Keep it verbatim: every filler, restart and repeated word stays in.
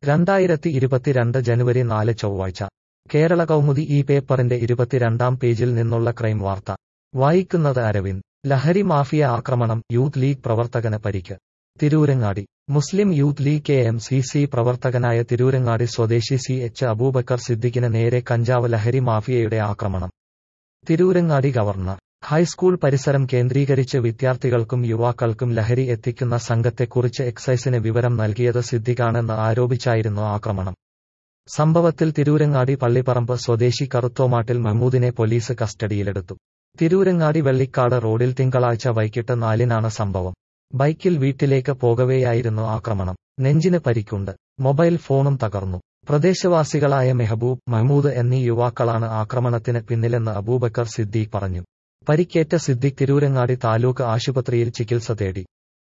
രണ്ടായിരത്തി ഇരുപത്തിരണ്ട് ജനുവരി നാല് ചൊവ്വാഴ്ച കേരള കൗമുദി ഈ പേപ്പറിന്റെ ഇരുപത്തിരണ്ടാം പേജിൽ നിന്നുള്ള ക്രൈം വാർത്ത വായിക്കുന്നത് അരവിന്ദ്. ലഹരി മാഫിയ ആക്രമണം, യൂത്ത് ലീഗ് പ്രവർത്തകന് പരിക്ക്. Tirurangadi. Muslim youth league K M C C പ്രവർത്തകനായ തിരൂരങ്ങാടി സ്വദേശി സി എച്ച് അബൂബക്കർ സിദ്ദിഖിന് നേരെ കഞ്ചാവ് ലഹരി മാഫിയയുടെ ആക്രമണം. തിരൂരങ്ങാടി ഗവർണർ ഹൈസ്കൂൾ പരിസരം കേന്ദ്രീകരിച്ച് വിദ്യാർത്ഥികൾക്കും യുവാക്കൾക്കും ലഹരി എത്തിക്കുന്ന സംഘത്തെക്കുറിച്ച് എക്സൈസിന് വിവരം നൽകിയത് സിദ്ദിഖാണെന്ന് ആരോപിച്ചായിരുന്നു ആക്രമണം. സംഭവത്തിൽ തിരൂരങ്ങാടി പള്ളിപ്പറമ്പ് സ്വദേശി കറുത്തോമാട്ടിൽ മഹ്മൂദിനെ പോലീസ് കസ്റ്റഡിയിലെടുത്തു. തിരൂരങ്ങാടി വെള്ളിക്കാട് റോഡിൽ തിങ്കളാഴ്ച വൈകിട്ട് നാലിനാണ് സംഭവം. ബൈക്കിൽ വീട്ടിലേക്ക് പോകവെയായിരുന്നു ആക്രമണം. നെഞ്ചിന് പരിക്കുണ്ട്. മൊബൈൽ ഫോണും തകർന്നു. പ്രദേശവാസികളായ മെഹബൂബ്, മഹ്മൂദ് എന്നീ യുവാക്കളാണ് ആക്രമണത്തിന് പിന്നിലെന്ന് അബൂബക്കർ സിദ്ദീഖ് പറഞ്ഞു. പരിക്കേറ്റ സിദ്ദിഖ് തിരൂരങ്ങാടി താലൂക്ക് ആശുപത്രിയിൽ ചികിത്സ തേടി.